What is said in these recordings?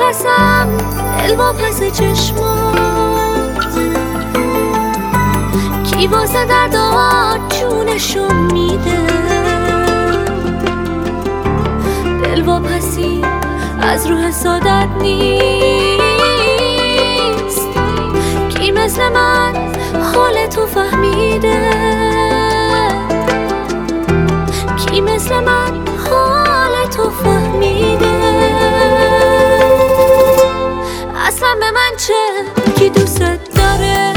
نفسم دل با پس چشمات، کی واسه دردات جونشو میده. دل با پسی از روح سادت نیست، کی مثل من حال تو فهمیده. کی مثل من حال تو فهمیده. اصلا به من چه کی دوست داره،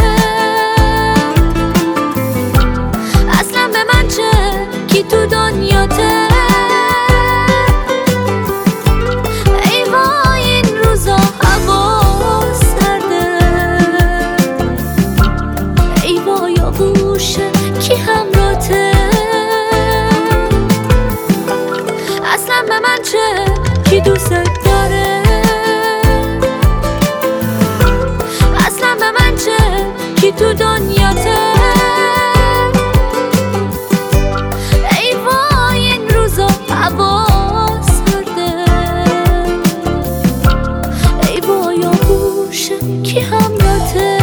اصلا به من چه کی تو دنیاته. ای وای این روزا هوا سرده، ای وای آغوشه کی همراته. اصلا به من چه کی دوست داره، اصلا به من چه کی تو دنیاته. ای وای این روزا هوا سرده، ای وای آغوشه کی همراته.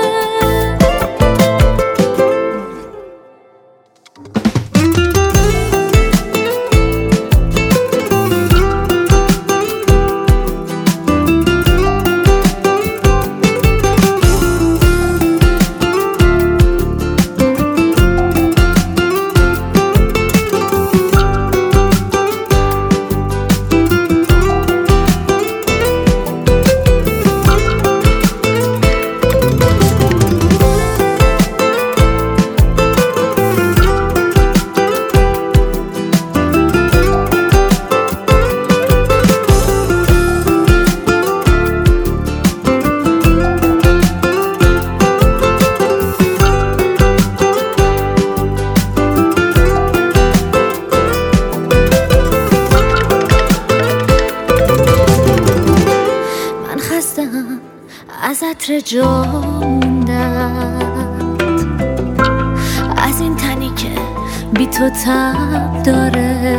از عطر جا موندت، از این تنی که بی تو تب داره.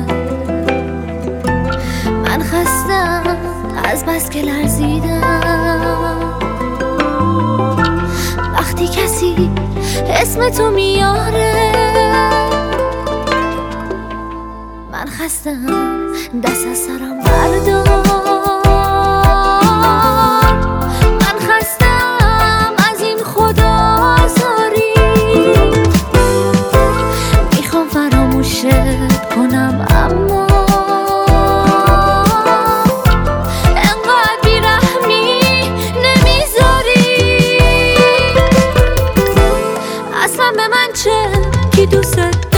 من خستم از بس که لرزیدم وقتی کسی اسم تو میاره. من خستم دست از سرم بردار، کنم اما انقدر بیرحمی نمیذاری. اصلا به من چه کی دوست